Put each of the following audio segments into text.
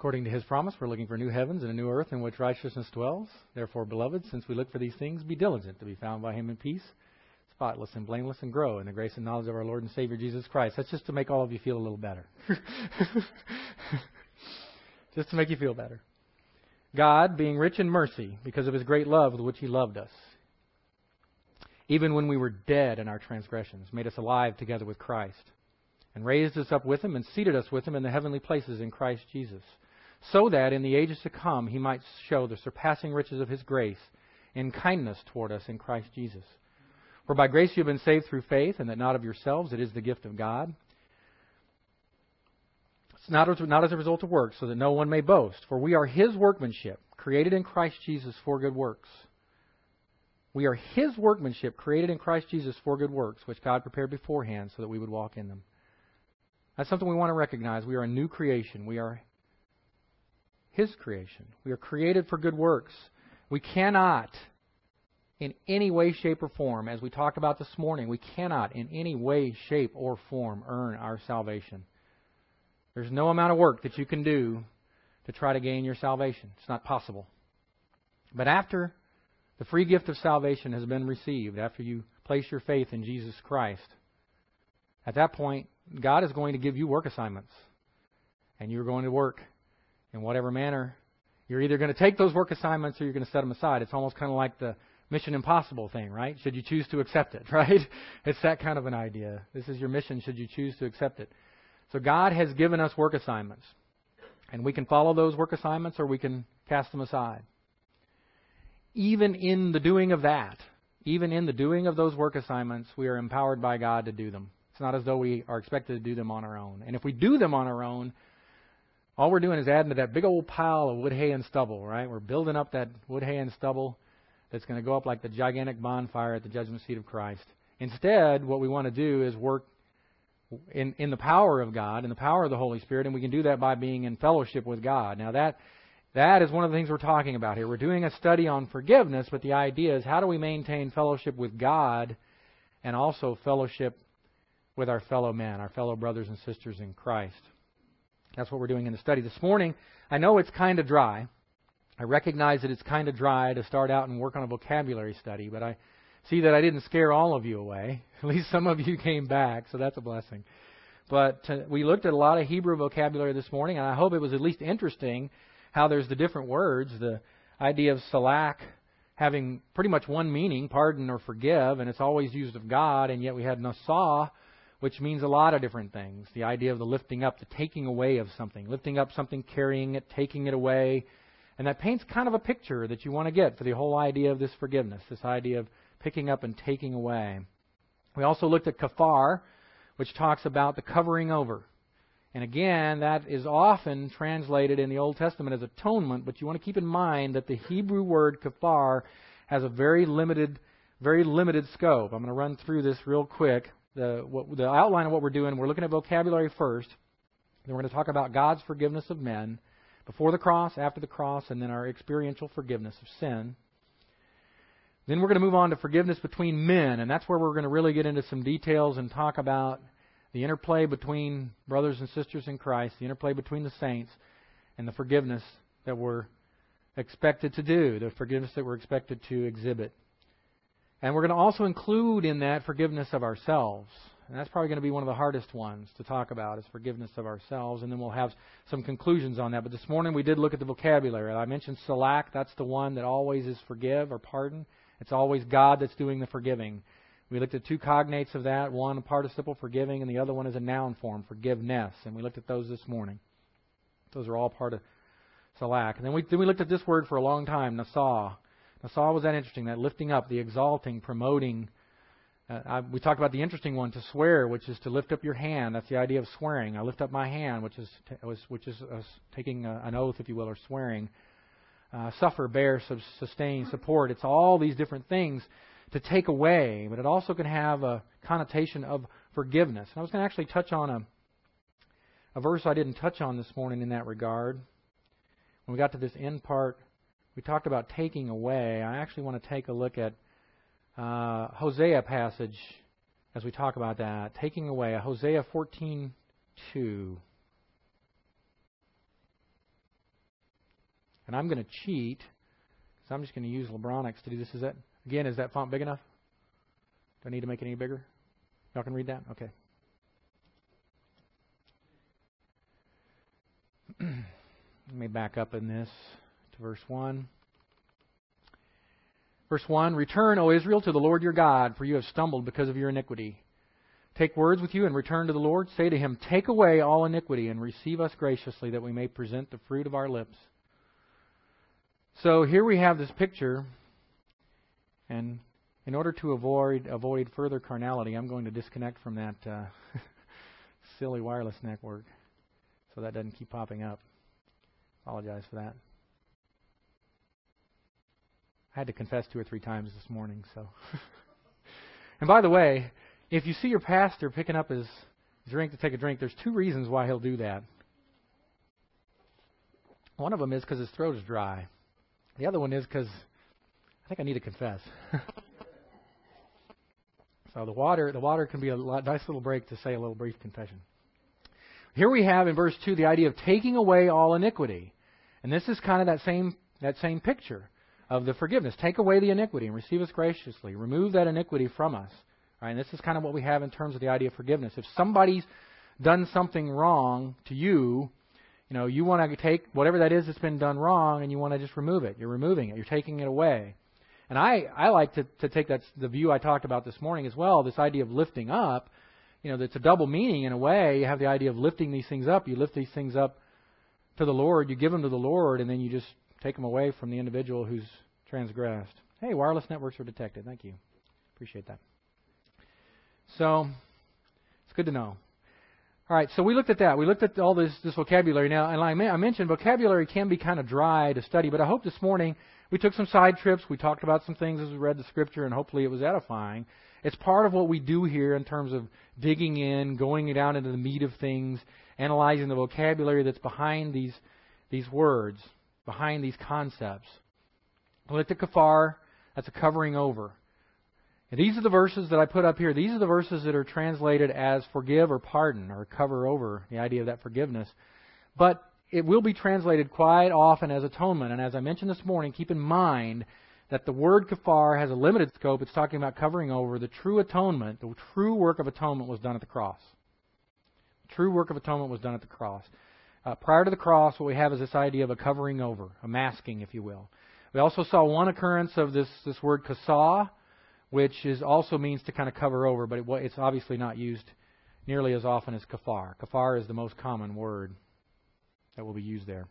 According to His promise, we're looking for new heavens and a new earth in which righteousness dwells. Therefore, beloved, since we look for these things, be diligent to be found by Him in peace, spotless and blameless, and grow in the grace and knowledge of our Lord and Savior Jesus Christ. That's just to make all of you feel a little better. Just to make you feel better. God, being rich in mercy, because of His great love with which He loved us, even when we were dead in our transgressions, made us alive together with Christ, and raised us up with Him and seated us with Him in the heavenly places in Christ Jesus, so that in the ages to come He might show the surpassing riches of His grace in kindness toward us in Christ Jesus. For by grace you have been saved through faith, and that not of yourselves, it is the gift of God. It's not as a result of works, so that no one may boast. For we are His workmanship, created in Christ Jesus for good works. We are His workmanship, created in Christ Jesus for good works, which God prepared beforehand so that we would walk in them. That's something we want to recognize. We are a new creation. We are His creation. We are created for good works. We cannot, in any way, shape, or form, as we talked about this morning, we cannot in any way, shape, or form earn our salvation. There's no amount of work that you can do to try to gain your salvation. It's not possible. But after the free gift of salvation has been received, after you place your faith in Jesus Christ, at that point, God is going to give you work assignments. And you're going to work in whatever manner. You're either going to take those work assignments or you're going to set them aside. It's almost kind of like the Mission Impossible thing, right? Should you choose to accept it, right? It's that kind of an idea. This is your mission, should you choose to accept it. So God has given us work assignments. And we can follow those work assignments or we can cast them aside. Even in the doing of that, even in the doing of those work assignments, we are empowered by God to do them. It's not as though we are expected to do them on our own. And if we do them on our own, all we're doing is adding to that big old pile of wood, hay, and stubble, right? We're building up that wood, hay, and stubble that's going to go up like the gigantic bonfire at the judgment seat of Christ. Instead, what we want to do is work in the power of God, in the power of the Holy Spirit, and we can do that by being in fellowship with God. Now that is one of the things we're talking about here. We're doing a study on forgiveness, but the idea is how do we maintain fellowship with God and also fellowship with our fellow men, our fellow brothers and sisters in Christ. That's what we're doing in the study. This morning, I know it's kind of dry. I recognize that it's kind of dry to start out and work on a vocabulary study, but I see that I didn't scare all of you away. At least some of you came back, so that's a blessing. But we looked at a lot of Hebrew vocabulary this morning, and I hope it was at least interesting how there's the different words. The idea of salak having pretty much one meaning, pardon or forgive, and it's always used of God, and yet we had nasah, which means a lot of different things. The idea of the lifting up, the taking away of something. Lifting up something, carrying it, taking it away. And that paints kind of a picture that you want to get for the whole idea of this forgiveness, this idea of picking up and taking away. We also looked at kafar, which talks about the covering over. And again, that is often translated in the Old Testament as atonement, but you want to keep in mind that the Hebrew word kafar has a very limited scope. I'm going to run through this real quick. The outline of what we're doing, we're looking at vocabulary first. Then we're going to talk about God's forgiveness of men before the cross, after the cross, and then our experiential forgiveness of sin. Then we're going to move on to forgiveness between men, and that's where we're going to really get into some details and talk about the interplay between brothers and sisters in Christ, the interplay between the saints, and the forgiveness that we're expected to do, the forgiveness that we're expected to exhibit. And we're going to also include in that forgiveness of ourselves. And that's probably going to be one of the hardest ones to talk about, is forgiveness of ourselves. And then we'll have some conclusions on that. But this morning we did look at the vocabulary. I mentioned salak. That's the one that always is forgive or pardon. It's always God that's doing the forgiving. We looked at two cognates of that. One, a participle, forgiving, and the other one is a noun form, forgiveness. And we looked at those this morning. Those are all part of salak. And then we looked at this word for a long time, nasah. Nasah was that interesting, that lifting up, the exalting, promoting. We talked about the interesting one, to swear, which is to lift up your hand. That's the idea of swearing. I lift up my hand, which is taking an oath, if you will, or swearing. Suffer, bear, sustain, support. It's all these different things to take away, but it also can have a connotation of forgiveness. And I was going to actually touch on a verse I didn't touch on this morning in that regard. When we got to this end part, we talked about taking away. I actually want to take a look at Hosea passage as we talk about that. Taking away, Hosea 14:2. And I'm going to cheat, so I'm just going to use Lebronix to do this. Is that font big enough? Do I need to make it any bigger? Y'all can read that? Okay. Let me back up in this to verse 1. Verse 1, Return, O Israel, to the Lord your God, for you have stumbled because of your iniquity. Take words with you and return to the Lord. Say to him, Take away all iniquity and receive us graciously, that we may present the fruit of our lips. So here we have this picture, and in order to avoid further carnality, I'm going to disconnect from that silly wireless network so that doesn't keep popping up. Apologize for that. I had to confess 2 or 3 times this morning. So, and by the way, if you see your pastor picking up his drink to take a drink, there's 2 reasons why he'll do that. One of them is because his throat is dry. The other one is because I think I need to confess. So the water can be a nice little break to say a little brief confession. Here we have in verse 2 the idea of taking away all iniquity. And this is kind of that same picture of the forgiveness. Take away the iniquity and receive us graciously. Remove that iniquity from us. All right, and this is kind of what we have in terms of the idea of forgiveness. If somebody's done something wrong to you, you want to take whatever that is that's been done wrong and you want to just remove it. You're removing it. You're taking it away. And I like to take the view I talked about this morning as well, this idea of lifting up. That's a double meaning in a way. You have the idea of lifting these things up. You lift these things up to the Lord. You give them to the Lord, and then you just take them away from the individual who's transgressed. Hey, wireless networks are detected. Thank you. Appreciate that. So, it's good to know. All right, so we looked at that. We looked at all this vocabulary. Now, and I mentioned vocabulary can be kind of dry to study, but I hope this morning we took some side trips. We talked about some things as we read the Scripture, and hopefully it was edifying. It's part of what we do here in terms of digging in, going down into the meat of things, analyzing the vocabulary that's behind these words, behind these concepts. We looked at kafar, that's a covering over. And these are the verses that I put up here. These are the verses that are translated as forgive or pardon or cover over, the idea of that forgiveness. But it will be translated quite often as atonement. And as I mentioned this morning, keep in mind that the word kafar has a limited scope. It's talking about covering over. The true atonement, the true work of atonement was done at the cross. The true work of atonement was done at the cross. Prior to the cross, what we have is this idea of a covering over, a masking, if you will. We also saw one occurrence of this word kasah, which also means to kind of cover over, but it's obviously not used nearly as often as kafar. Kafar is the most common word that will be used there.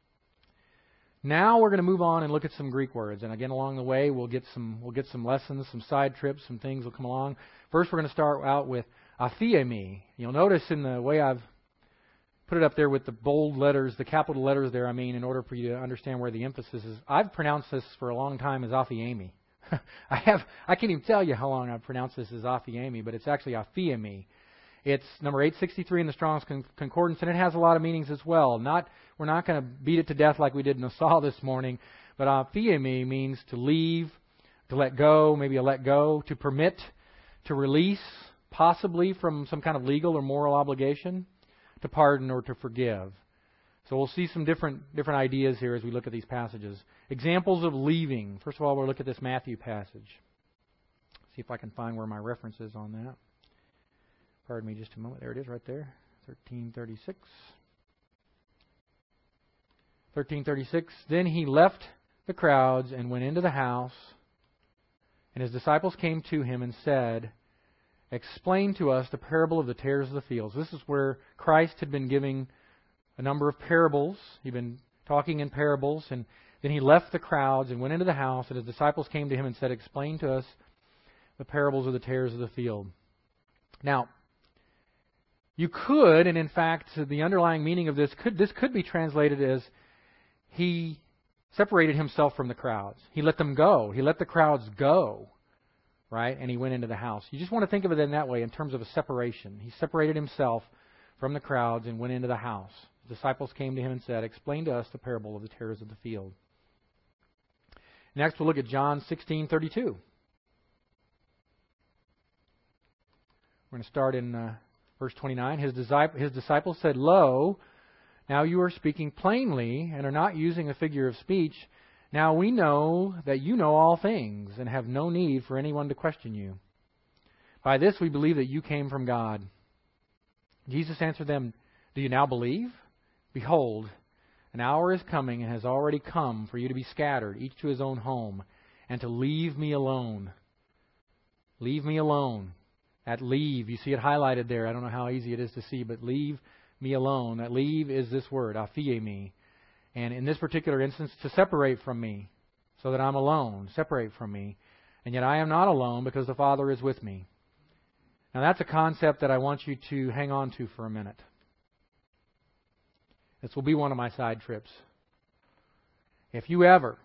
Now we're going to move on and look at some Greek words, and again along the way we'll get some lessons, some side trips, some things will come along. First, we're going to start out with aphiemi. You'll notice in the way I've put it up there with the bold letters, the capital letters there. In order for you to understand where the emphasis is, I've pronounced this for a long time as aphiemi. I can't even tell you how long I've pronounced this as aphiemi, but it's actually aphiemi. It's number 863 in the Strong's Concordance, and it has a lot of meanings as well. We're not going to beat it to death like we did in Asal this morning, but aphiemi means to leave, to let go, maybe a let go, to permit, to release, possibly from some kind of legal or moral obligation, to pardon or to forgive. So we'll see some different ideas here as we look at these passages. Examples of leaving. First of all, we'll look at this Matthew passage. See if I can find where my reference is on that. Pardon me just a moment. There it is right there. 1336. 1336. Then he left the crowds and went into the house, and his disciples came to him and said, Explain to us the parable of the tares of the fields. This is where Christ had been giving a number of parables. He'd been talking in parables, and then he left the crowds and went into the house, and his disciples came to him and said, Explain to us the parables of the tares of the field. Now, you could, and in fact, the underlying meaning of this could be translated as he separated himself from the crowds. He let them go. He let the crowds go, right? And he went into the house. You just want to think of it in that way, in terms of a separation. He separated himself from the crowds and went into the house. The disciples came to him and said, Explain to us the parable of the tares of the field. Next, we'll look at John 16:32. We're going to start in verse 29. His disciples said, Lo, Now you are speaking plainly and are not using a figure of speech. Now we know that you know all things and have no need for anyone to question you. By this we believe that you came from God." Jesus answered them, "Do you now believe? Behold, an hour is coming and has already come for you to be scattered, each to his own home, and to leave me alone." Leave me alone. That leave, you see it highlighted there. I don't know how easy it is to see, but leave me alone. That leave is this word, aphiemi. And in this particular instance, to separate from me, so that I'm alone, separate from me. And yet I am not alone because the Father is with me. Now that's a concept that I want you to hang on to for a minute. This will be one of my side trips. If you ever,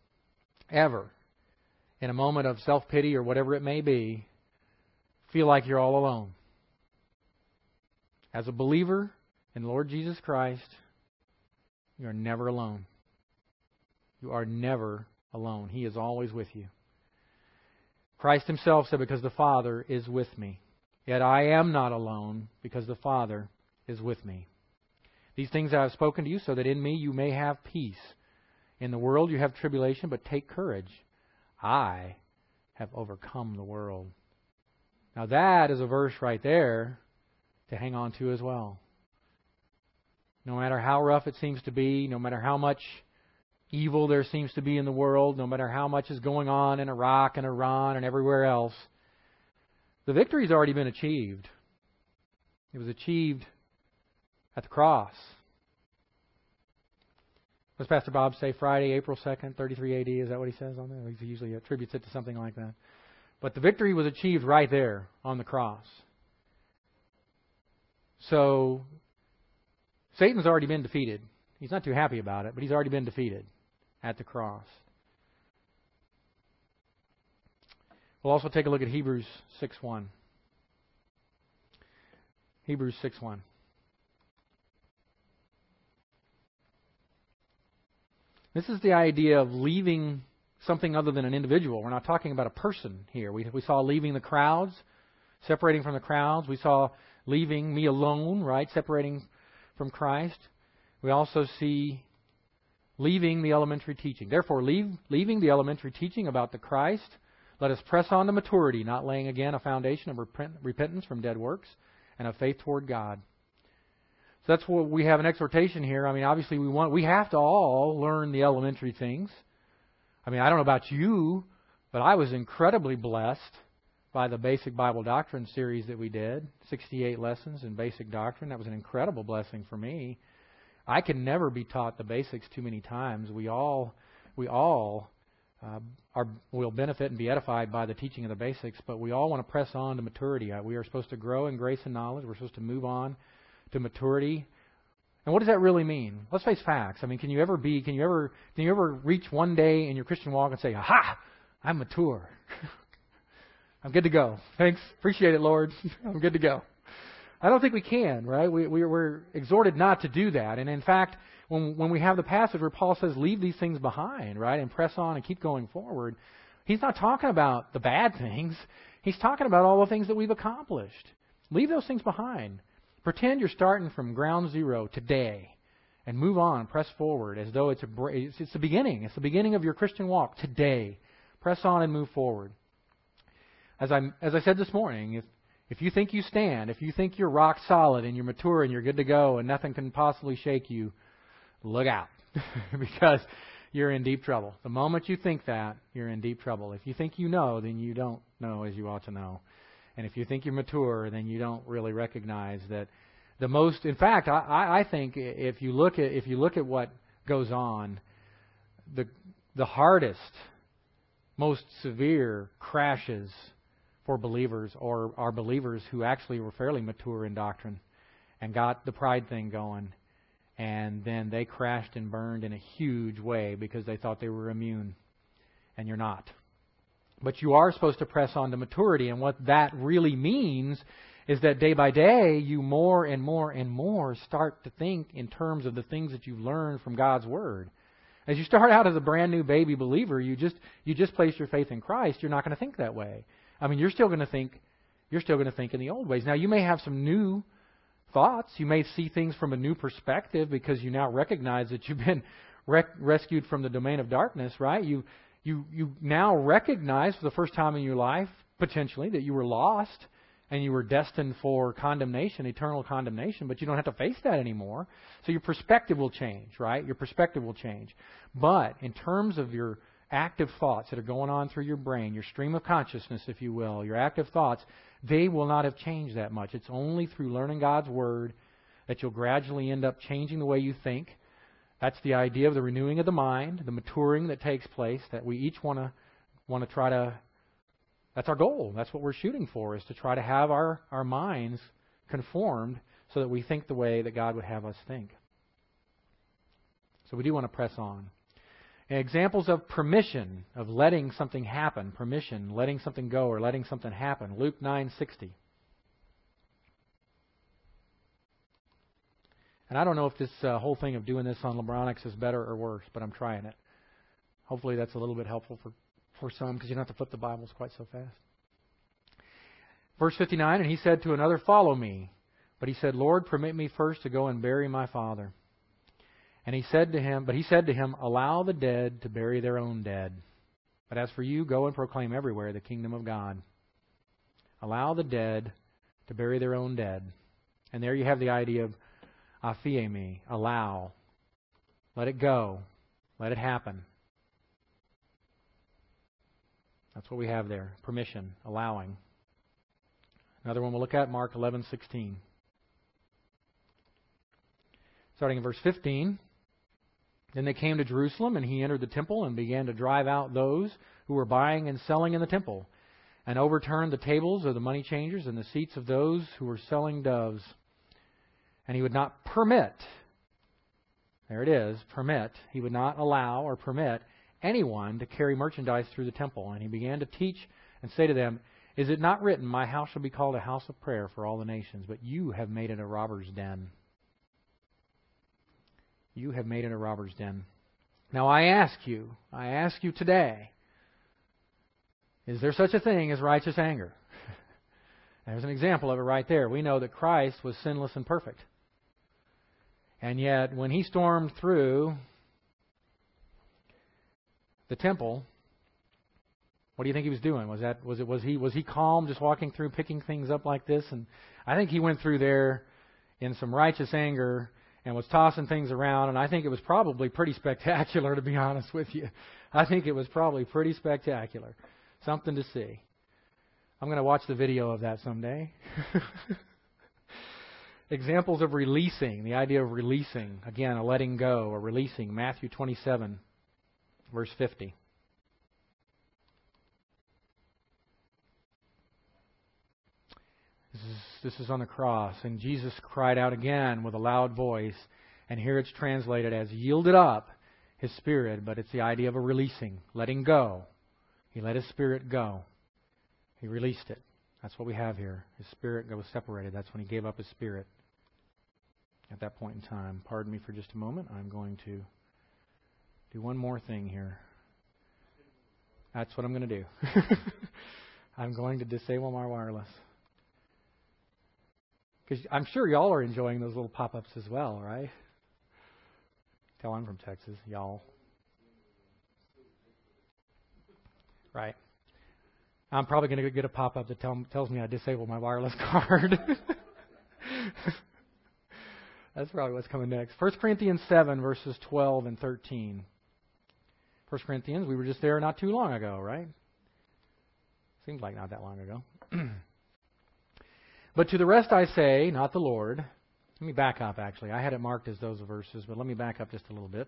in a moment of self-pity or whatever it may be, feel like you're all alone, as a believer in the Lord Jesus Christ, you are never alone. You are never alone. He is always with you. Christ Himself said, "Because the Father is with me. Yet I am not alone, because the Father is with me. These things I have spoken to you, so that in me you may have peace. In the world you have tribulation, but take courage. I have overcome the world." Now that is a verse right there to hang on to as well. No matter how rough it seems to be, no matter how much evil there seems to be in the world, no matter how much is going on in Iraq and Iran and everywhere else, the victory's already been achieved. It was achieved at the cross. What does Pastor Bob say? Friday, April 2nd, 33 AD. Is that what he says on there? He usually attributes it to something like that. But the victory was achieved right there on the cross. So Satan's already been defeated. He's not too happy about it, but he's already been defeated at the cross. We'll also take a look at Hebrews 6:1. Hebrews 6:1. This is the idea of leaving something other than an individual. We're not talking about a person here. We saw leaving the crowds, separating from the crowds. We saw leaving me alone, right? Separating from Christ. We also see leaving the elementary teaching. Therefore, leaving the elementary teaching about the Christ, let us press on to maturity, not laying again a foundation of repentance from dead works and of faith toward God. So that's what we have an exhortation here. I mean, obviously we have to all learn the elementary things. I mean, I don't know about you, but I was incredibly blessed by the Basic Bible Doctrine series that we did, 68 lessons in basic doctrine. That was an incredible blessing for me. I can never be taught the basics too many times. We all will benefit and be edified by the teaching of the basics, but we all want to press on to maturity. We are supposed to grow in grace and knowledge. We're supposed to move on to maturity. And what does that really mean? Let's face facts. I mean, can you ever reach one day in your Christian walk and say, "Aha, I'm mature. I'm good to go. Thanks. Appreciate it, Lord. I'm good to go." I don't think we can, right? We're exhorted not to do that. And in fact, when we have the passage where Paul says, leave these things behind, right, and press on and keep going forward, he's not talking about the bad things. He's talking about all the things that we've accomplished. Leave those things behind. Pretend you're starting from ground zero today and move on, press forward as though it's the beginning. It's the beginning of your Christian walk today. Press on and move forward. As I said this morning, if you think you stand, if you think you're rock solid and you're mature and you're good to go and nothing can possibly shake you, look out because you're in deep trouble. The moment you think that, you're in deep trouble. If you think you know, then you don't know as you ought to know. And if you think you're mature, then you don't really recognize that the most. In fact, I think if you look at what goes on, the hardest, most severe crashes for believers are believers who actually were fairly mature in doctrine and got the pride thing going, and then they crashed and burned in a huge way because they thought they were immune, and you're not. But you are supposed to press on to maturity, and what that really means is that day by day, you more and more and more start to think in terms of the things that you've learned from God's Word. As you start out as a brand new baby believer, you just place your faith in Christ. You're not going to think that way. I mean, you're still going to think in the old ways. Now, you may have some new thoughts. You may see things from a new perspective because you now recognize that you've been rescued from the domain of darkness, right? You now recognize for the first time in your life, potentially, that you were lost and you were destined for condemnation, eternal condemnation, but you don't have to face that anymore. So your perspective will change, right? Your perspective will change. But in terms of your active thoughts that are going on through your brain, your stream of consciousness, if you will, your active thoughts, they will not have changed that much. It's only through learning God's Word that you'll gradually end up changing the way you think. That's the idea of the renewing of the mind, the maturing that takes place, that we each want to try to, that's our goal. That's what we're shooting for, is to try to have our minds conformed so that we think the way that God would have us think. So we do want to press on. Examples of permission, of letting something happen, permission, letting something go or letting something happen. Luke 9:60. And I don't know if this whole thing of doing this on Lebronics is better or worse, but I'm trying it. Hopefully that's a little bit helpful for some, because you don't have to flip the Bibles quite so fast. Verse 59, and he said to another, "Follow me." But he said, "Lord, permit me first to go and bury my father." And he said to him, "Allow the dead to bury their own dead. But as for you, go and proclaim everywhere the kingdom of God." Allow the dead to bury their own dead. And there you have the idea of aphiemi, allow. Let it go. Let it happen. That's what we have there. Permission, allowing. Another one we'll look at, Mark 11:16. Starting in verse 15. Then they came to Jerusalem, and he entered the temple and began to drive out those who were buying and selling in the temple, and overturned the tables of the money changers and the seats of those who were selling doves. And he would not permit, there it is, permit, he would not allow or permit anyone to carry merchandise through the temple. And he began to teach and say to them, "Is it not written, my house shall be called a house of prayer for all the nations, but you have made it a robber's den." You have made it a robber's den. Now I ask you today, is there such a thing as righteous anger? There's an example of it right there. We know that Christ was sinless and perfect. And yet, when he stormed through the temple, what do you think he was doing? Was he calm, just walking through, picking things up like this? And I think he went through there in some righteous anger and was tossing things around, and I think it was probably pretty spectacular, to be honest with you. I think it was probably pretty spectacular. Something to see. I'm going to watch the video of that someday. Examples of releasing, the idea of releasing. Again, a letting go, or releasing. Matthew 27, verse 50. This is on the cross, and Jesus cried out again with a loud voice, and here it's translated as yielded up his spirit, but it's the idea of a releasing, letting go. He let his spirit go. He released it. That's what we have here. His spirit was separated. That's when he gave up his spirit at that point in time. Pardon me for just a moment. I'm going to do one more thing here. That's what I'm going to do. I'm going to disable my wireless. Because I'm sure y'all are enjoying those little pop-ups as well, right? Tell I'm from Texas, y'all. Right. I'm probably going to get a pop-up that tells me I disabled my wireless card. That's probably what's coming next. 1 Corinthians 7, verses 12 and 13. 1 Corinthians, we were just there not too long ago, right? Seems like not that long ago. But to the rest I say, not the Lord. Let me back up, actually. I had it marked as those verses, but let me back up just a little bit.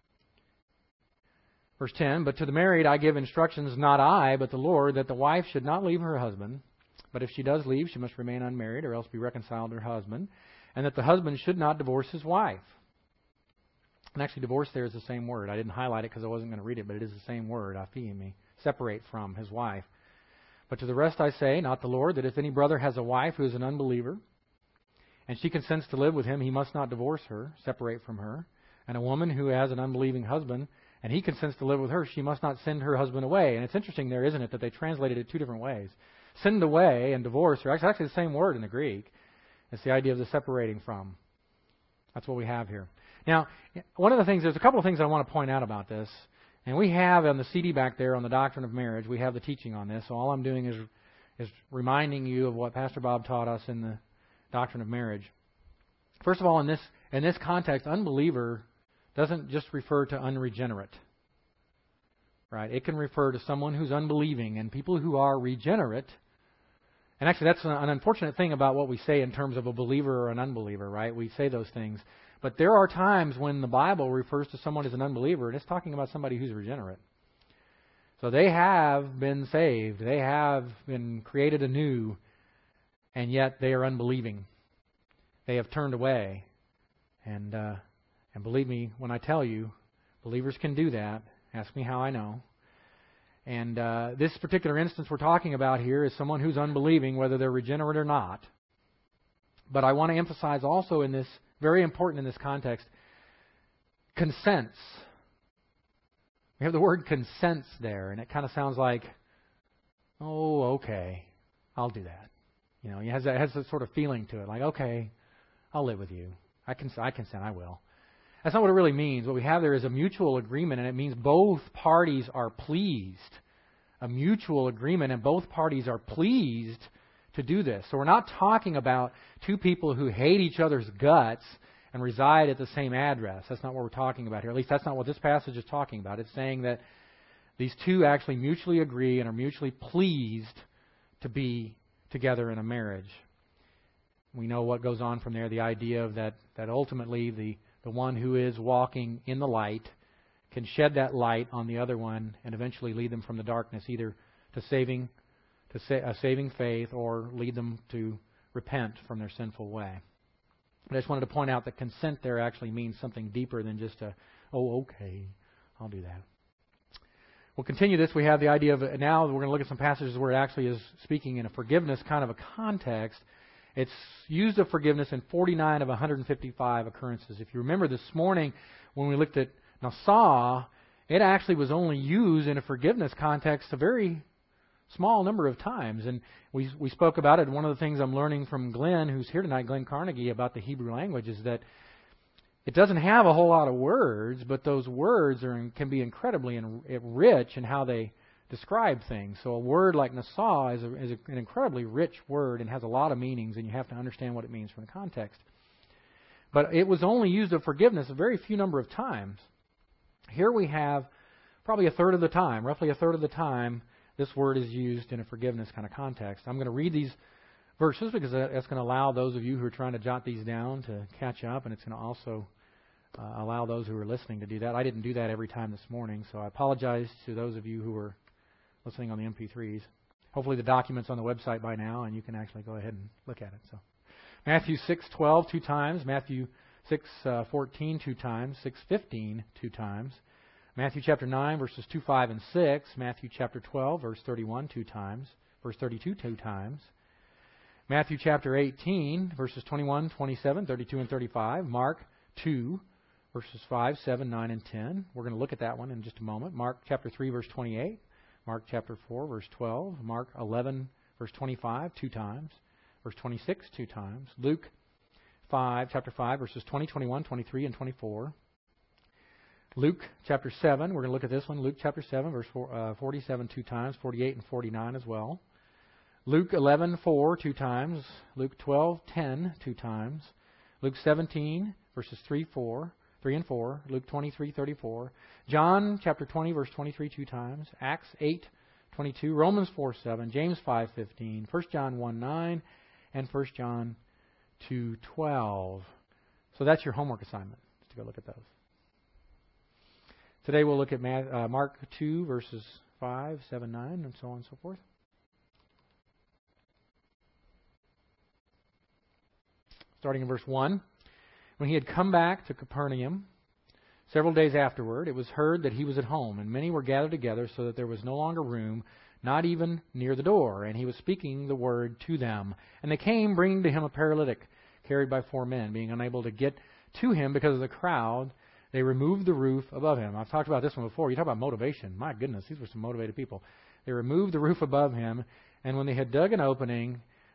Verse 10, but to the married I give instructions, not I, but the Lord, that the wife should not leave her husband. But if she does leave, she must remain unmarried, or else be reconciled to her husband. And that the husband should not divorce his wife. And actually, divorce there is the same word. I didn't highlight it because I wasn't going to read it, but it is the same word, aphiemi, separate from his wife. But to the rest I say, not the Lord, that if any brother has a wife who is an unbeliever, and she consents to live with him, he must not divorce her, separate from her. And a woman who has an unbelieving husband, and he consents to live with her, she must not send her husband away. And it's interesting there, isn't it, that they translated it two different ways. Send away and divorce are actually the same word in the Greek. It's the idea of the separating from. That's what we have here. Now, one of the things, there's a couple of things I want to point out about this. And we have on the CD back there on the doctrine of marriage, we have the teaching on this. So all I'm doing is reminding you of what Pastor Bob taught us in the doctrine of marriage. First of all, in this context, unbeliever doesn't just refer to unregenerate. Right? It can refer to someone who's unbelieving and people who are regenerate. And actually, that's an unfortunate thing about what we say in terms of a believer or an unbeliever, right? We say those things. But there are times when the Bible refers to someone as an unbeliever, and it's talking about somebody who's regenerate. So they have been saved. They have been created anew, and yet they are unbelieving. They have turned away. And believe me when I tell you, believers can do that. Ask me how I know. And this particular instance we're talking about here is someone who's unbelieving, whether they're regenerate or not. But I want to emphasize also in this, very important in this context, consents. We have the word consents there, and it kind of sounds like, oh, okay, I'll do that. You know, it has that sort of feeling to it, like, okay, I'll live with you. I consent, I will. That's not what it really means. What we have there is a mutual agreement, and it means both parties are pleased. A mutual agreement, and both parties are pleased to do this. So we're not talking about two people who hate each other's guts and reside at the same address. That's not what we're talking about here. At least that's not what this passage is talking about. It's saying that these two actually mutually agree and are mutually pleased to be together in a marriage. We know what goes on from there, the idea of that ultimately the one who is walking in the light can shed that light on the other one and eventually lead them from the darkness, either to a saving faith, or lead them to repent from their sinful way. But I just wanted to point out that consent there actually means something deeper than just okay, I'll do that. We'll continue this. We have the idea of, now we're going to look at some passages where it actually is speaking in a forgiveness kind of a context. It's used of forgiveness in 49 of 155 occurrences. If you remember this morning when we looked at Nassau, it actually was only used in a forgiveness context a very small number of times. And we spoke about it. One of the things I'm learning from Glenn, who's here tonight, Glenn Carnegie, about the Hebrew language is that it doesn't have a whole lot of words, but those words can be incredibly rich in how they describe things. So a word like Nassau is an incredibly rich word and has a lot of meanings, and you have to understand what it means from the context. But it was only used of forgiveness a very few number of times. Here we have probably roughly a third of the time, this word is used in a forgiveness kind of context. I'm going to read these verses because that's going to allow those of you who are trying to jot these down to catch up, and it's going to also allow those who are listening to do that. I didn't do that every time this morning, so I apologize to those of you who were listening on the MP3s. Hopefully the document's on the website by now, and you can actually go ahead and look at it. So, Matthew 6:12 two times, Matthew 6:14 two times, 6:15 two times, Matthew chapter 9 verses 2, 5, and 6, Matthew chapter 12 verse 31 two times, verse 32 two times, Matthew chapter 18 verses 21, 27, 32, and 35, Mark 2 verses 5, 7, 9, and 10. We're going to look at that one in just a moment. Mark chapter 3 verse 28. Mark chapter 4, verse 12. Mark 11, verse 25, two times. Verse 26, two times. Luke 5, chapter 5, verses 20, 21, 23, and 24. Luke chapter 7, we're going to look at this one. Luke chapter 7, verse 47, two times. 48 and 49 as well. Luke 11, 4, two times. Luke 12, 10, two times. Luke 17, verses 3 and 4, Luke 23, 34, John chapter 20, verse 23, two times, Acts 8, 22, Romans 4, 7, James 5, 15, 1 John 1, 9, and 1 John 2, 12. So that's your homework assignment, to go look at those. Today we'll look at Mark 2, verses 5, 7, 9, and so on and so forth. Starting in verse 1. When he had come back to Capernaum, several days afterward, it was heard that he was at home, and many were gathered together so that there was no longer room, not even near the door. And he was speaking the word to them. And they came, bringing to him a paralytic, carried by 4 men. Being unable to get to him because of the crowd, they removed the roof above him. I've talked about this one before. You talk about motivation. My goodness, these were some motivated people. They removed the roof above him, and when they had dug an opening,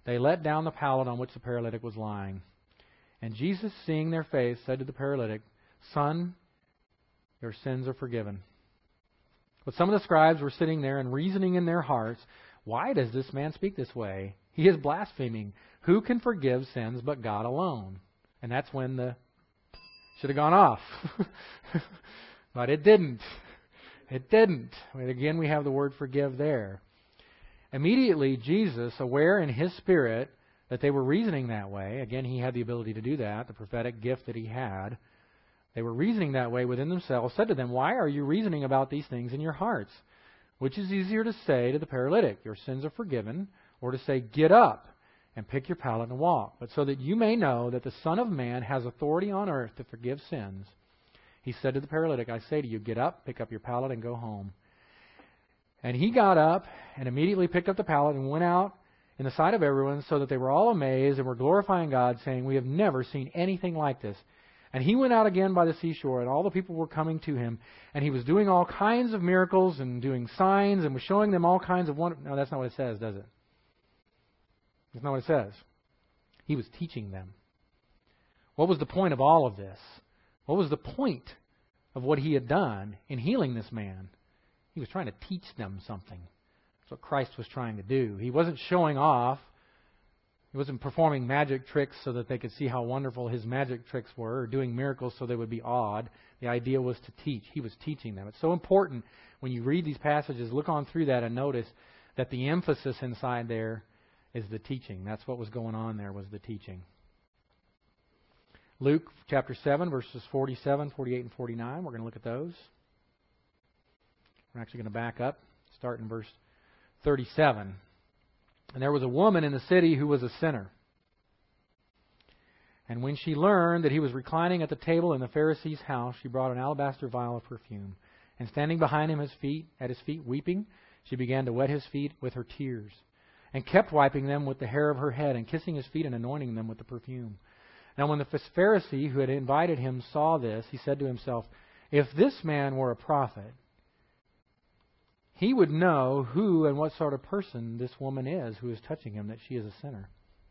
they let down the pallet on which the paralytic was lying. And Jesus, seeing their faith, said to the paralytic, "Son, your sins are forgiven." But some of the scribes were sitting there and reasoning in their hearts, "Why does this man speak this way? He is blaspheming. Who can forgive sins but God alone?" And that's when the should have gone off. But it didn't. It didn't. Again, we have the word forgive there. Immediately, Jesus, aware in His Spirit that they were reasoning that way, again, He had the ability to do that, the prophetic gift that He had. They were reasoning that way within themselves, said to them, "Why are you reasoning about these things in your hearts? Which is easier to say to the paralytic, 'Your sins are forgiven,' or to say, 'Get up and pick your pallet and walk'? But so that you may know that the Son of Man has authority on earth to forgive sins." He said to the paralytic, "I say to you, get up, pick up your pallet, and go home." And he got up and immediately picked up the pallet and went out in the sight of everyone, so that they were all amazed and were glorifying God, saying, "We have never seen anything like this." And he went out again by the seashore, and all the people were coming to him. And he was doing all kinds of miracles and doing signs and was showing them all kinds of wonders. No, that's not what it says, does it? That's not what it says. He was teaching them. What was the point of all of this? What was the point of what he had done in healing this man? He was trying to teach them something. That's what Christ was trying to do. He wasn't showing off. He wasn't performing magic tricks so that they could see how wonderful his magic tricks were, or doing miracles so they would be awed. The idea was to teach. He was teaching them. It's so important when you read these passages, look on through that and notice that the emphasis inside there is the teaching. That's what was going on there, was the teaching. Luke chapter 7, verses 47, 48, and 49. We're going to look at those. We're actually going to back up, start in verse 37. "And there was a woman in the city who was a sinner. And when she learned that he was reclining at the table in the Pharisee's house, she brought an alabaster vial of perfume. And standing behind him at his feet, weeping, she began to wet his feet with her tears, and kept wiping them with the hair of her head, and kissing his feet and anointing them with the perfume. Now when the Pharisee who had invited him saw this, he said to himself, 'If this man were a prophet, he would know who and what sort of person this woman is who is touching him, that she is a sinner.'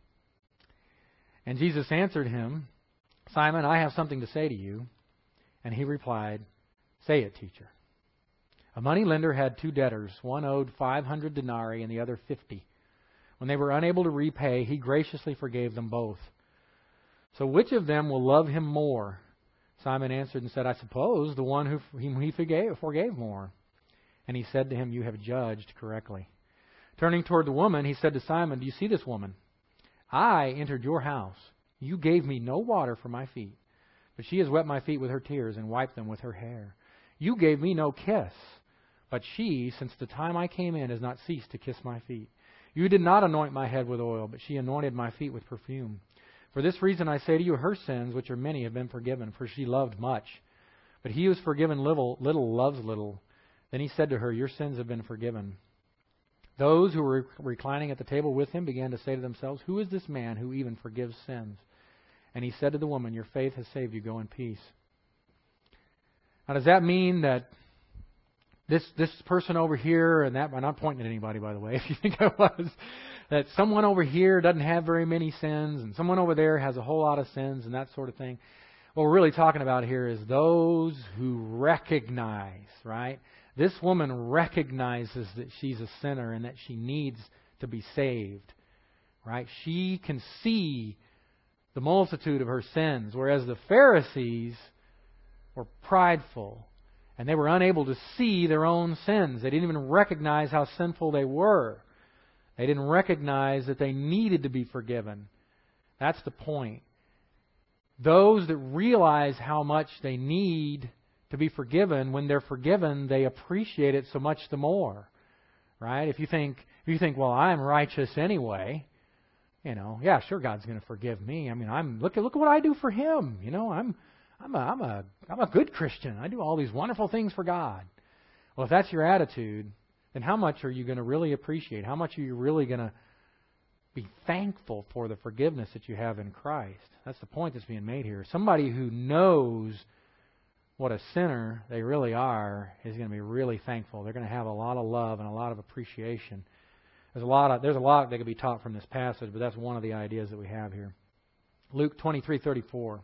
And Jesus answered him, 'Simon, I have something to say to you.' And he replied, 'Say it, teacher.' A moneylender had 2 debtors. One owed 500 denarii and the other 50. When they were unable to repay, he graciously forgave them both. So which of them will love him more?' Simon answered and said, 'I suppose the one whom he forgave more.' And he said to him, 'You have judged correctly.' Turning toward the woman, he said to Simon, 'Do you see this woman? I entered your house. You gave me no water for my feet, but she has wet my feet with her tears and wiped them with her hair. You gave me no kiss, but she, since the time I came in, has not ceased to kiss my feet. You did not anoint my head with oil, but she anointed my feet with perfume. For this reason I say to you, her sins, which are many, have been forgiven, for she loved much. But he who is forgiven little loves little.' Then he said to her, 'Your sins have been forgiven.' Those who were reclining at the table with him began to say to themselves, 'Who is this man who even forgives sins?' And he said to the woman, 'Your faith has saved you. Go in peace.'" Now, does that mean that this person over here, and that, I'm not pointing at anybody, by the way, if you think I was, that someone over here doesn't have very many sins, and someone over there has a whole lot of sins, and that sort of thing? What we're really talking about here is those who recognize, right? This woman recognizes that she's a sinner and that she needs to be saved, right? She can see the multitude of her sins, whereas the Pharisees were prideful and they were unable to see their own sins. They didn't even recognize how sinful they were. They didn't recognize that they needed to be forgiven. That's the point. Those that realize how much they need to be forgiven, when they're forgiven, they appreciate it so much the more. Right? If you think, well, I'm righteous anyway, yeah, sure, God's going to forgive me. I mean, look at what I do for Him. I'm a good Christian. I do all these wonderful things for God. Well, if that's your attitude, then how much are you going to really appreciate? How much are you really going to be thankful for the forgiveness that you have in Christ? That's the point that's being made here. Somebody who knows what a sinner they really are is going to be really thankful. They're going to have a lot of love and a lot of appreciation There's a lot that could be taught from this passage, but that's one of the ideas that we have here. Luke 23:34.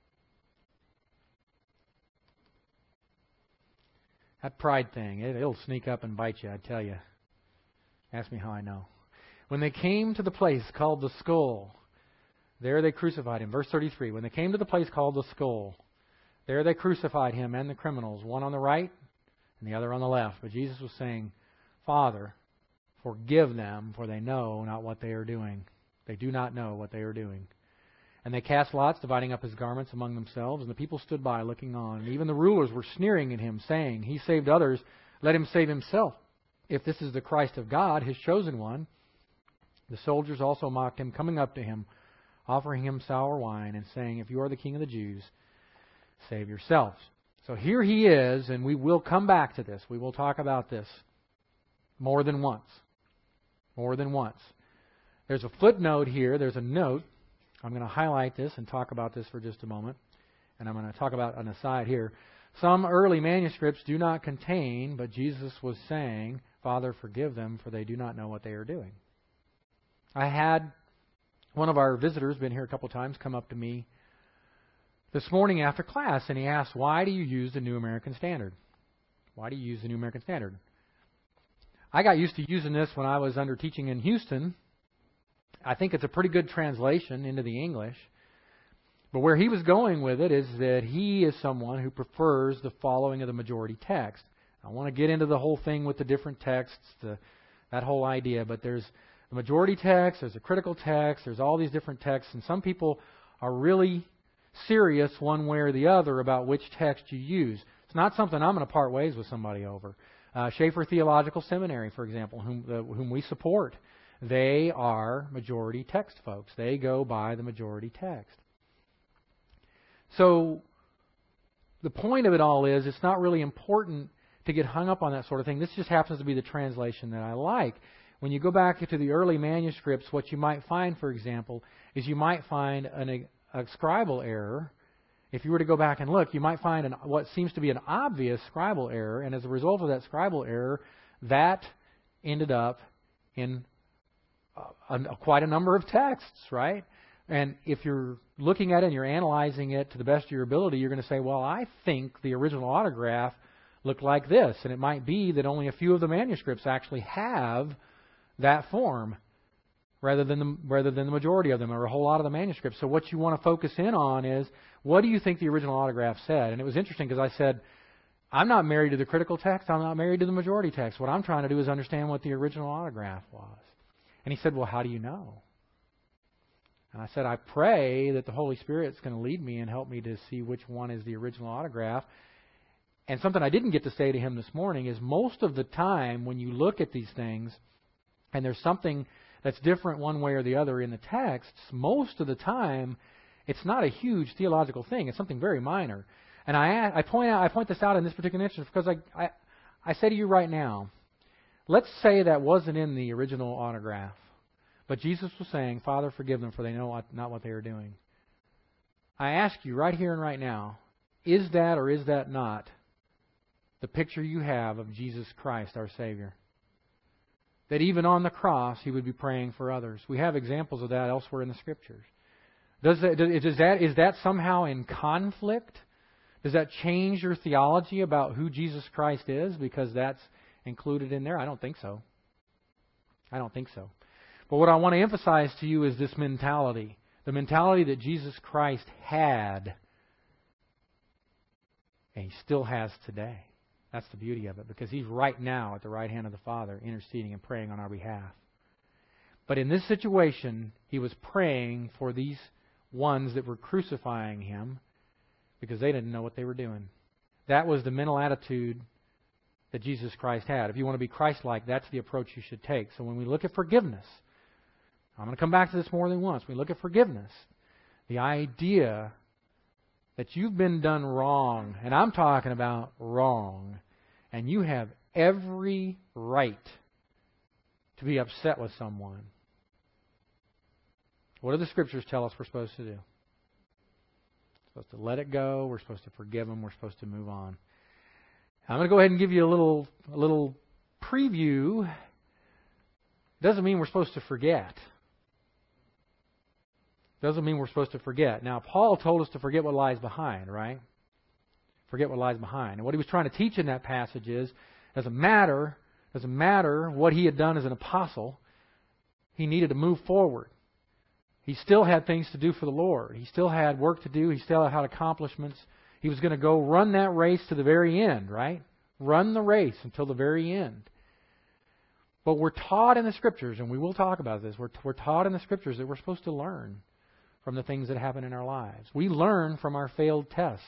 That pride thing, it'll sneak up and bite you, I tell you. Ask me how I know. When they came to the place called the Skull, there they crucified him. Verse 33, when they came to the place called the Skull, there they crucified him and the criminals, one on the right and the other on the left. But Jesus was saying, Father, forgive them, for they know not what they are doing. They do not know what they are doing. And they cast lots, dividing up his garments among themselves, and the people stood by, looking on. And even the rulers were sneering at him, saying, He saved others, let him save himself. If this is the Christ of God, his chosen one. The soldiers also mocked him, coming up to him, offering him sour wine, and saying, If you are the King of the Jews, save yourselves. So here he is, and we will come back to this. We will talk about this more than once. More than once. There's a footnote here. There's a note. I'm going to highlight this and talk about this for just a moment. And I'm going to talk about an aside here. Some early manuscripts do not contain, but Jesus was saying, Father, forgive them, for they do not know what they are doing. I had one of our visitors, been here a couple times, come up to me this morning after class, and he asked, why do you use the New American Standard? Why do you use the New American Standard? I got used to using this when I was under teaching in Houston. I think it's a pretty good translation into the English. But where he was going with it is that he is someone who prefers the following of the majority text. I want to get into the whole thing with the different texts, that whole idea. But there's the majority text, there's a critical text, there's all these different texts. And some people are really serious one way or the other about which text you use. It's not something I'm going to part ways with somebody over. Schaeffer Theological Seminary, for example, whom we support, they are majority text folks. They go by the majority text. So the point of it all is it's not really important to get hung up on that sort of thing. This just happens to be the translation that I like. When you go back to the early manuscripts, what you might find, for example, is you might find a scribal error. If you were to go back and look, you might find what seems to be an obvious scribal error, and as a result of that scribal error, that ended up in quite a number of texts, right? And if you're looking at it and you're analyzing it to the best of your ability, you're going to say, well, I think the original autograph looked like this. And it might be that only a few of the manuscripts actually have that form rather than the majority of them, or a whole lot of the manuscripts. So what you want to focus in on is, what do you think the original autograph said? And it was interesting because I said, I'm not married to the critical text. I'm not married to the majority text. What I'm trying to do is understand what the original autograph was. And he said, well, how do you know? And I said, I pray that the Holy Spirit's going to lead me and help me to see which one is the original autograph. And something I didn't get to say to him this morning is most of the time when you look at these things and there's something that's different one way or the other in the texts, most of the time it's not a huge theological thing. It's something very minor. And I point this out in this particular instance because I say to you right now, let's say that wasn't in the original autograph. But Jesus was saying, Father, forgive them, for they know not what they are doing. I ask you right here and right now, is that or is that not the picture you have of Jesus Christ, our Savior? That even on the cross, He would be praying for others. We have examples of that elsewhere in the Scriptures. Is that somehow in conflict? Does that change your theology about who Jesus Christ is because that's included in there? I don't think so. I don't think so. But what I want to emphasize to you is this mentality. The mentality that Jesus Christ had and He still has today. That's the beauty of it, because He's right now at the right hand of the Father interceding and praying on our behalf. But in this situation, He was praying for these ones that were crucifying Him because they didn't know what they were doing. That was the mental attitude that Jesus Christ had. If you want to be Christ-like, that's the approach you should take. So when we look at forgiveness, I'm going to come back to this more than once. When we look at forgiveness, the idea that you've been done wrong, and I'm talking about wrong, and you have every right to be upset with someone. What do the Scriptures tell us we're supposed to do? We're supposed to let it go. We're supposed to forgive them. We're supposed to move on. I'm going to go ahead and give you a little preview doesn't mean we're supposed to forget. Doesn't mean we're supposed to forget. Now, Paul told us to forget what lies behind, right? Forget what lies behind. And what he was trying to teach in that passage is, doesn't matter what he had done as an apostle, he needed to move forward. He still had things to do for the Lord. He still had work to do. He still had accomplishments. He was going to go run that race to the very end, right? Run the race until the very end. But we're taught in the Scriptures, and we will talk about this, we're taught in the Scriptures that we're supposed to learn from the things that happen in our lives. We learn from our failed tests.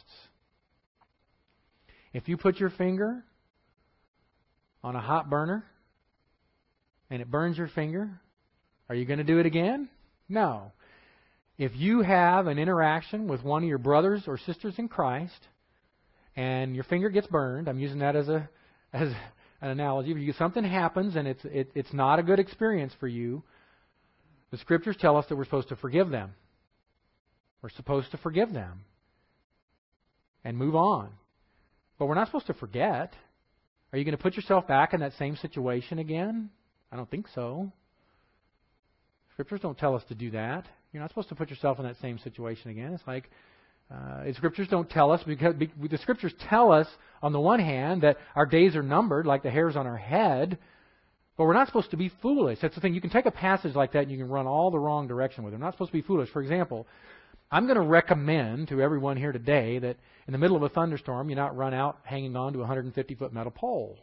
If you put your finger on a hot burner and it burns your finger, are you going to do it again? No. If you have an interaction with one of your brothers or sisters in Christ and your finger gets burned, I'm using that as an analogy. If something happens and it's not a good experience for you, the Scriptures tell us that we're supposed to forgive them. We're supposed to forgive them and move on. But we're not supposed to forget. Are you going to put yourself back in that same situation again? I don't think so. Scriptures don't tell us to do that. You're not supposed to put yourself in that same situation again. It's like the Scriptures don't tell us, because the Scriptures tell us on the one hand that our days are numbered like the hairs on our head, but we're not supposed to be foolish. That's the thing. You can take a passage like that and you can run all the wrong direction with it. We're not supposed to be foolish. For example, I'm going to recommend to everyone here today that in the middle of a thunderstorm, you not run out hanging on to a 150-foot metal pole.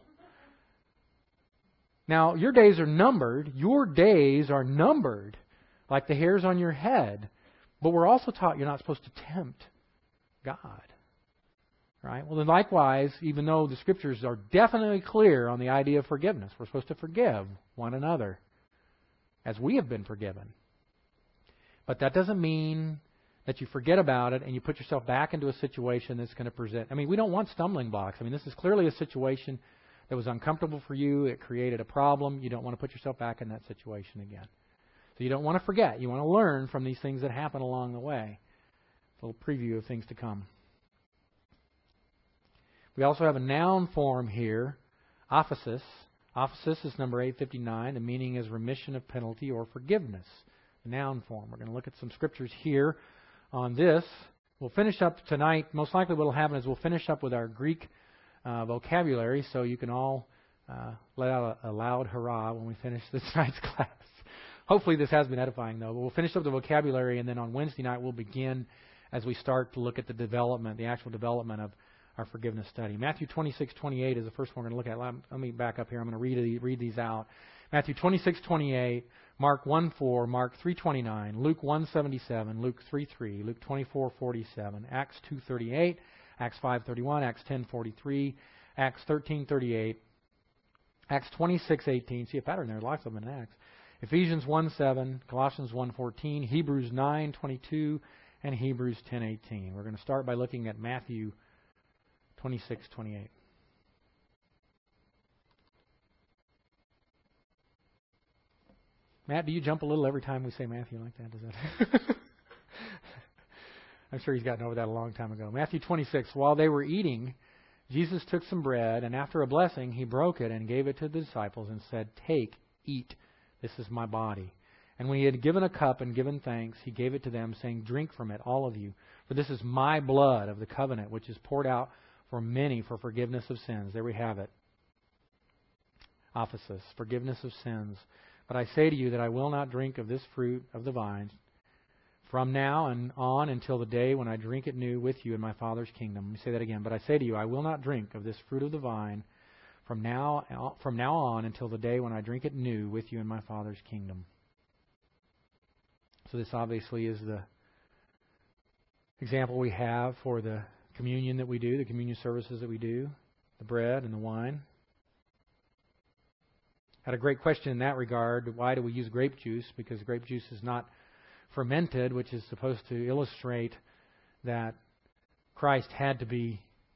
Now, your days are numbered. Your days are numbered like the hairs on your head. But we're also taught you're not supposed to tempt God. Right? Well, then likewise, even though the Scriptures are definitely clear on the idea of forgiveness, we're supposed to forgive one another as we have been forgiven. But that doesn't mean that you forget about it and you put yourself back into a situation that's going to present. I mean, we don't want stumbling blocks. I mean, this is clearly a situation that was uncomfortable for you. It created a problem. You don't want to put yourself back in that situation again. So you don't want to forget. You want to learn from these things that happen along the way. A little preview of things to come. We also have a noun form here, aphesis. Aphesis is number 859. The meaning is remission of penalty or forgiveness. The noun form. We're going to look at some scriptures here on this. We'll finish up tonight. Most likely what will happen is we'll finish up with our Greek vocabulary, so you can all let out a loud hurrah when we finish this night's class. Hopefully this has been edifying, though. But we'll finish up the vocabulary, and then on Wednesday night we'll begin as we start to look at the actual development of our forgiveness study. Matthew 26:28 is the first one we're going to look at. Let me back up here. I'm going to read these out. Matthew 26:28, Mark 1:4, Mark 3:29, Luke 1:77, Luke 3:3, Luke 24:47, Acts 2:38, Acts 5:31, Acts 10:43, Acts 13:38, Acts 26:18. See a pattern there. Lots of them in Acts. Ephesians 1:7, Colossians 1:14, Hebrews 9:22, and Hebrews 10:18. We're going to start by looking at Matthew 26:28. Matt, do you jump a little every time we say Matthew like that? Does that? I'm sure he's gotten over that a long time ago. Matthew 26. While they were eating, Jesus took some bread, and after a blessing, he broke it and gave it to the disciples and said, "Take, eat, this is my body." And when he had given a cup and given thanks, he gave it to them, saying, "Drink from it, all of you, for this is my blood of the covenant, which is poured out for many for forgiveness of sins." There we have it. Aphesis, forgiveness of sins. "But I say to you that I will not drink of this fruit of the vine from now and on until the day when I drink it new with you in my Father's kingdom." Let me say that again. "But I say to you, I will not drink of this fruit of the vine from now on until the day when I drink it new with you in my Father's kingdom." So this obviously is the example we have for the communion that we do, the communion services that we do, the bread and the wine. Had a great question in that regard. Why do we use grape juice? Because grape juice is not fermented, which is supposed to illustrate that Christ had to be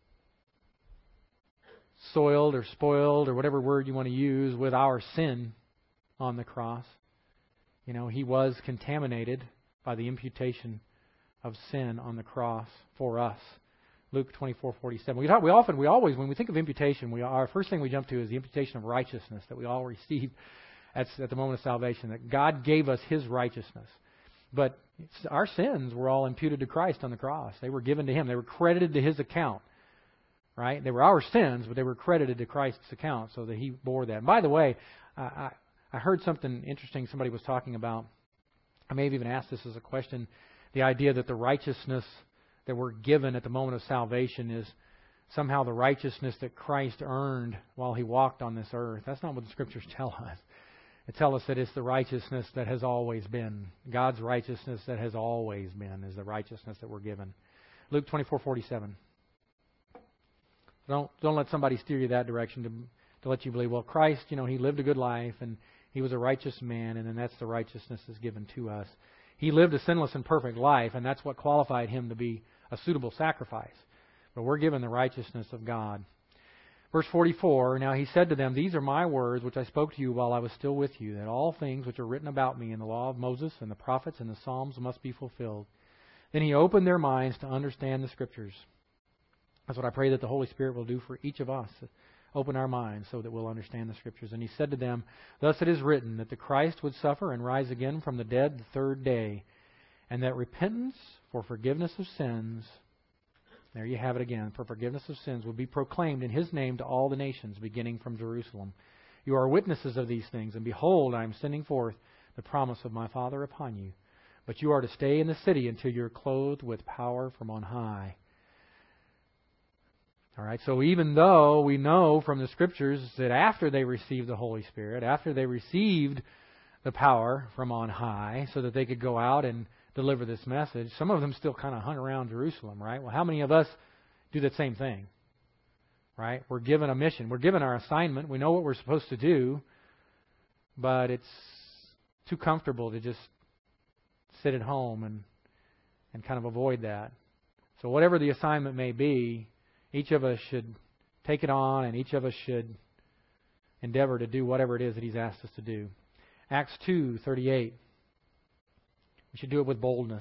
soiled or spoiled or whatever word you want to use with our sin on the cross. You know, he was contaminated by the imputation of sin on the cross for us. Luke 24:47. We always, when we think of imputation, our first thing we jump to is the imputation of righteousness that we all receive That's at the moment of salvation, that God gave us His righteousness. But our sins were all imputed to Christ on the cross. They were given to Him. They were credited to His account. Right? They were our sins, but they were credited to Christ's account so that He bore that. And by the way, I heard something interesting somebody was talking about. I may have even asked this as a question. The idea that the righteousness that we're given at the moment of salvation is somehow the righteousness that Christ earned while He walked on this earth. That's not what the Scriptures tell us. They tell us that it's the righteousness that has always been. God's righteousness that has always been is the righteousness that we're given. Luke 24:47. Don't let somebody steer you that direction to let you believe, well, Christ, He lived a good life and He was a righteous man, and then that's the righteousness that's given to us. He lived a sinless and perfect life, and that's what qualified Him to be a suitable sacrifice. But we're given the righteousness of God. Verse 44, now He said to them, these are my words which I spoke to you while I was still with you, that all things which are written about me in the law of Moses and the prophets and the Psalms must be fulfilled. Then He opened their minds to understand the Scriptures. That's what I pray that the Holy Spirit will do for each of us. Open our minds so that we'll understand the Scriptures. And He said to them, thus it is written, that the Christ would suffer and rise again from the dead the third day, and that repentance for forgiveness of sins, there you have it again, for forgiveness of sins, would be proclaimed in His name to all the nations, beginning from Jerusalem. You are witnesses of these things, and behold, I am sending forth the promise of my Father upon you. But you are to stay in the city until you are clothed with power from on high. All right, so even though we know from the Scriptures that after they received the Holy Spirit, after they received the power from on high so that they could go out and deliver this message, some of them still kind of hung around Jerusalem, right? Well, how many of us do that same thing? Right? We're given a mission. We're given our assignment. We know what we're supposed to do, but it's too comfortable to just sit at home and kind of avoid that. So whatever the assignment may be, each of us should take it on, and each of us should endeavor to do whatever it is that He's asked us to do. Acts 2:38. We should do it with boldness,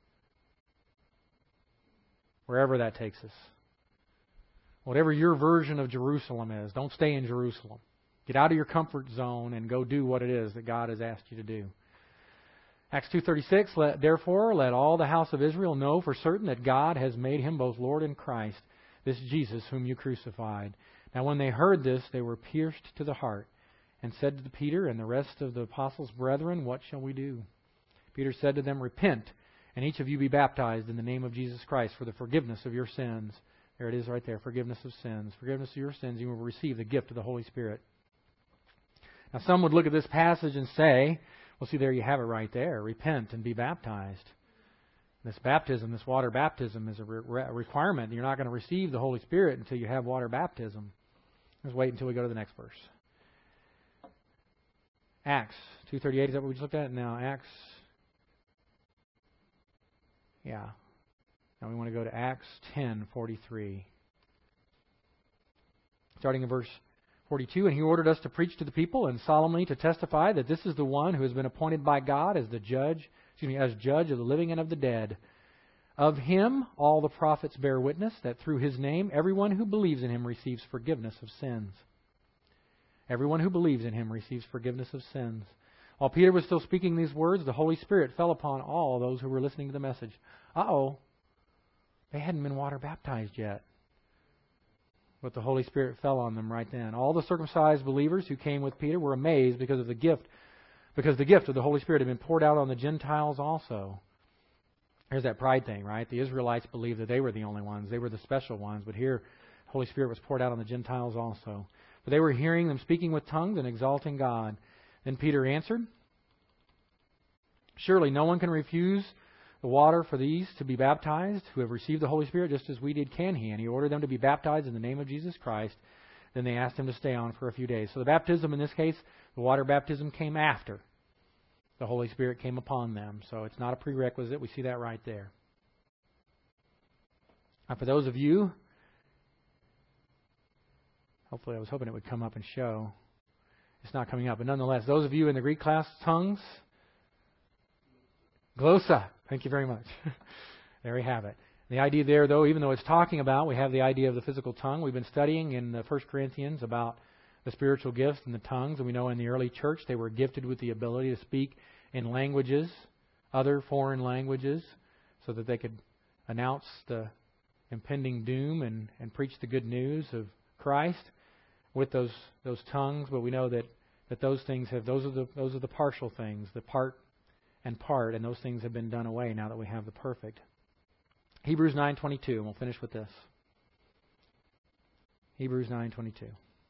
wherever that takes us. Whatever your version of Jerusalem is, don't stay in Jerusalem. Get out of your comfort zone and go do what it is that God has asked you to do. Acts 2:36. Therefore, let all the house of Israel know for certain that God has made Him both Lord and Christ, this Jesus whom you crucified. Now when they heard this, they were pierced to the heart, and said to Peter and the rest of the apostles, brethren, what shall we do? Peter said to them, repent, and each of you be baptized in the name of Jesus Christ for the forgiveness of your sins. There it is right there, forgiveness of sins. Forgiveness of your sins, you will receive the gift of the Holy Spirit. Now some would look at this passage and say, well, see, there you have it right there. Repent and be baptized. This baptism, this water baptism, is a requirement. You're not going to receive the Holy Spirit until you have water baptism. Let's wait until we go to the next verse. Acts 2:38, is that what we just looked at? Now, Acts... Yeah. Now we want to go to Acts 10:43. Starting in verse 42, and He ordered us to preach to the people and solemnly to testify that this is the one who has been appointed by God as as judge of the living and of the dead. Of Him all the prophets bear witness that through His name everyone who believes in Him receives forgiveness of sins. Everyone who believes in Him receives forgiveness of sins. While Peter was still speaking these words, the Holy Spirit fell upon all those who were listening to the message. They hadn't been water baptized yet. But the Holy Spirit fell on them right then. All the circumcised believers who came with Peter were amazed because the gift of the Holy Spirit had been poured out on the Gentiles also. There's that pride thing, right? The Israelites believed that they were the only ones. They were the special ones. But here, the Holy Spirit was poured out on the Gentiles also. For they were hearing them speaking with tongues and exalting God. Then Peter answered, surely no one can refuse the water for these to be baptized who have received the Holy Spirit just as we did, can he? And he ordered them to be baptized in the name of Jesus Christ. Then they asked him to stay on for a few days. So the baptism in this case, the water baptism, came after the Holy Spirit came upon them. So it's not a prerequisite. We see that right there. Now for those of you, hopefully I was hoping it would come up and show. It's not coming up. But nonetheless, those of you in the Greek class, tongues, glossa. Thank you very much. There we have it. The idea there, though, even though it's talking about, we have the idea of the physical tongue. We've been studying in 1 Corinthians about the spiritual gifts and the tongues. And we know in the early church they were gifted with the ability to speak in languages, other foreign languages, so that they could announce the impending doom and preach the good news of Christ with those tongues. But we know that those things those are the partial things, the part, and those things have been done away now that we have the perfect. Hebrews 9:22, and we'll finish with this. Hebrews 9:22.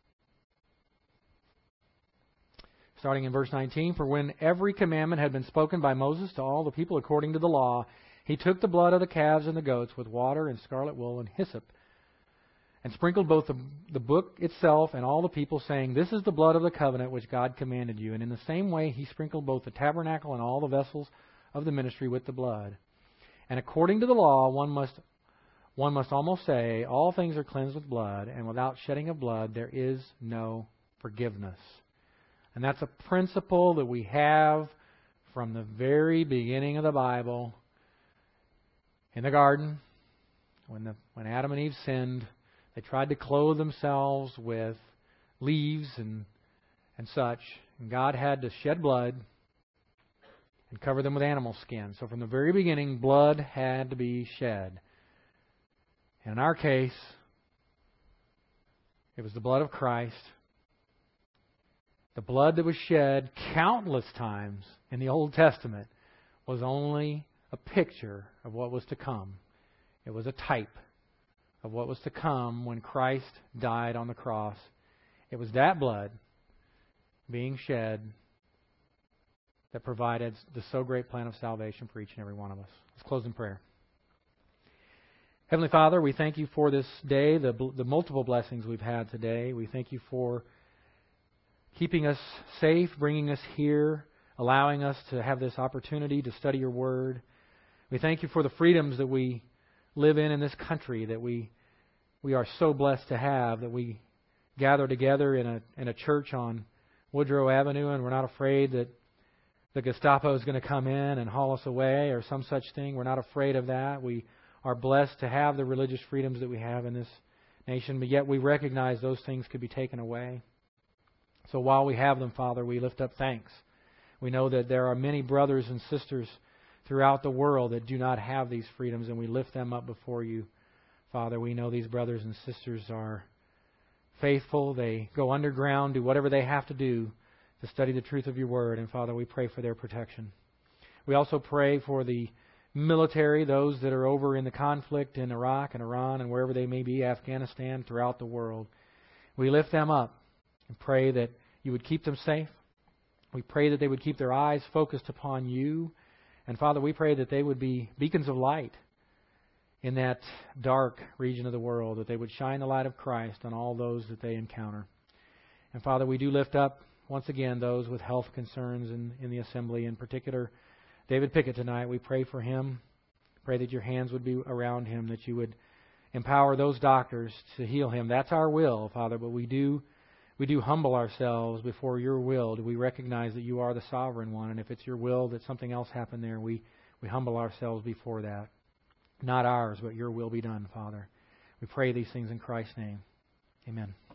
Starting in verse 19, for when every commandment had been spoken by Moses to all the people according to the law, he took the blood of the calves and the goats with water and scarlet wool and hyssop, and sprinkled both the book itself and all the people, saying, this is the blood of the covenant which God commanded you. And in the same way he sprinkled both the tabernacle and all the vessels of the ministry with the blood. And according to the law, one must almost say, all things are cleansed with blood, and without shedding of blood there is no forgiveness. And that's a principle that we have from the very beginning of the Bible. In the garden, when Adam and Eve sinned, they tried to clothe themselves with leaves and such, and God had to shed blood and cover them with animal skin. So from the very beginning, blood had to be shed. And in our case, it was the blood of Christ. The blood that was shed countless times in the Old Testament was only a picture of what was to come. It was a type of what was to come when Christ died on the cross. It was that blood being shed that provided the so great plan of salvation for each and every one of us. Let's close in prayer. Heavenly Father, we thank you for this day, the multiple blessings we've had today. We thank you for keeping us safe, bringing us here, allowing us to have this opportunity to study your Word. We thank you for the freedoms that we live in this country, that we are so blessed to have, that we gather together in a church on Woodrow Avenue, and we're not afraid that the Gestapo is going to come in and haul us away or some such thing. We're not afraid of that. We are blessed to have the religious freedoms that we have in this nation, but yet we recognize those things could be taken away. So while we have them, Father, we lift up thanks. We know that there are many brothers and sisters throughout the world that do not have these freedoms, and we lift them up before you. Father, we know these brothers and sisters are faithful. They go underground, do whatever they have to do to study the truth of your Word. And Father, we pray for their protection. We also pray for the military, those that are over in the conflict in Iraq and Iran and wherever they may be, Afghanistan, throughout the world. We lift them up and pray that you would keep them safe. We pray that they would keep their eyes focused upon you. And Father, we pray that they would be beacons of light in that dark region of the world, that they would shine the light of Christ on all those that they encounter. And Father, we do lift up, once again, those with health concerns in the assembly, in particular David Pickett tonight. We pray for him. Pray that your hands would be around him, that you would empower those doctors to heal him. That's our will, Father, but we do humble ourselves before your will. We recognize that you are the sovereign one, and if it's your will that something else happen there, we humble ourselves before that. Not ours, but your will be done, Father. We pray these things in Christ's name. Amen.